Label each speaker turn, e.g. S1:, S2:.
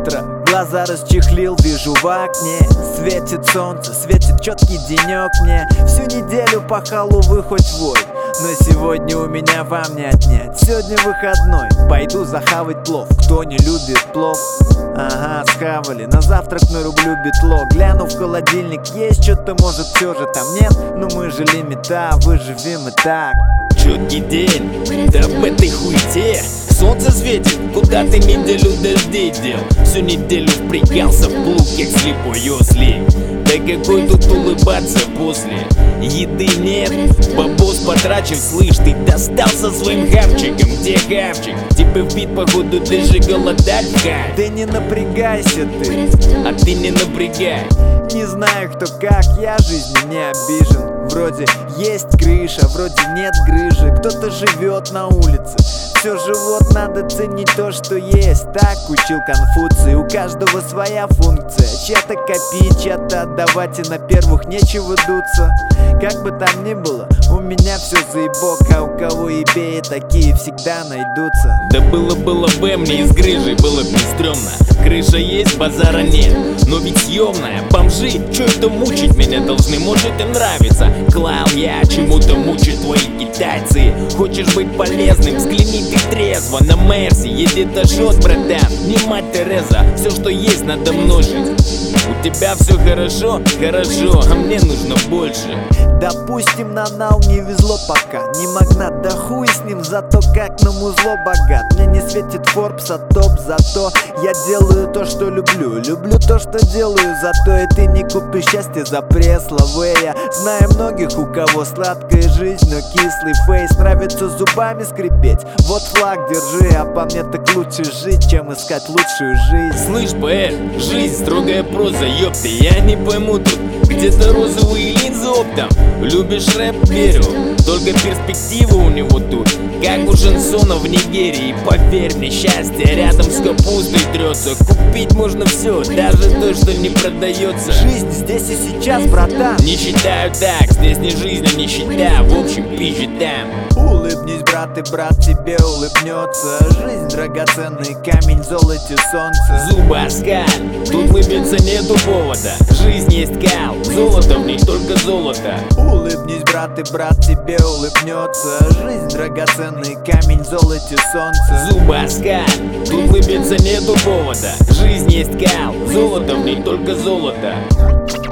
S1: утро, глаза расчехлил, вижу в окне. Светит солнце, светит четкий денек мне. Всю неделю пахал, увы, хоть вой, но сегодня у меня вам не отнять. Сегодня выходной, пойду захавать плов. Кто не любит плов? Ага, схавали. На завтрак нарублю битло. Гляну в холодильник, есть что-то, может все же там нет. Но мы же лимита, выживем и так.
S2: Четкий день, да в этой хуете. Солнце светит, куда ты неделю дождей дел? Всю неделю впрягался в плуг, как слепой ослик. Да какой тут улыбаться после еды нет? Бабос потрачен, слышь, ты достался своим хавчиком. Где хавчик? Тебе в бит, походу, даже голодать в.
S1: Да не напрягайся ты,
S2: а ты не напрягай.
S1: Не знаю кто как, я жизни не обижен. Вроде есть крыша, вроде нет грыжи. Кто-то живет на улице, все живот, надо ценить то, что есть. Так учил Конфуций, у каждого своя функция. Чья-то копить, чья-то отдавать, и на первых нечего дуться. Как бы там ни было, у меня все заебок, а у кого ебее, такие всегда найдутся.
S2: Да было бы мне из грыжи, было бы стрёмно. Крыша есть, базара нет, но ведь съемная. Бомжи, чё это мучить меня должны, может и нравится. Клал я, чему-то мучают твои китайцы. Хочешь быть полезным, взгляни ты трезво. На Мерси едет дождь, братан, не мать Тереза. Все, что есть, надо множить. У тебя все хорошо, хорошо, а мне нужно больше.
S1: Допустим, на нау не везло пока. Не магнат, да хуй с ним, зато как на музло богат. Мне не светит Forbes, а топ, зато я делаю то, что люблю. Люблю то, что делаю, зато и ты не купишь счастье за пресс-лаве. Я знаю многих, у кого сладкая жизнь, но кислый фейс. Нравится зубами скрипеть, вот флаг держи. А по мне так лучше жить, чем искать лучшую жизнь.
S2: Слышь, поэт, жизнь строгая проза, ёпты, я не пойму тут. Где-то розовые линзы оптом. Любишь рэп? Верю, только перспектива у него тут, как у Жансона в Нигерии. Поверь мне, счастье рядом с капустой трется. Купить можно все, даже то, что не продается.
S1: Жизнь здесь и сейчас, братан.
S2: Не считаю так, здесь не жизнь, а нищета. В общем, пизжи там.
S1: Улыбнись, брат, и брат тебе улыбнется. Жизнь драгоценный камень, золоте солнце.
S2: Зубы оскаль, тут улыбиться нету повода. Жизнь есть кал, золото в ней только золото.
S1: Улыбнись, брат, и брат тебе улыбнется. Жизнь драгоценный камень, золоте солнце.
S2: Зубы оскаль, тут улыбиться нету повода. Жизнь есть кал, золото в ней только золото.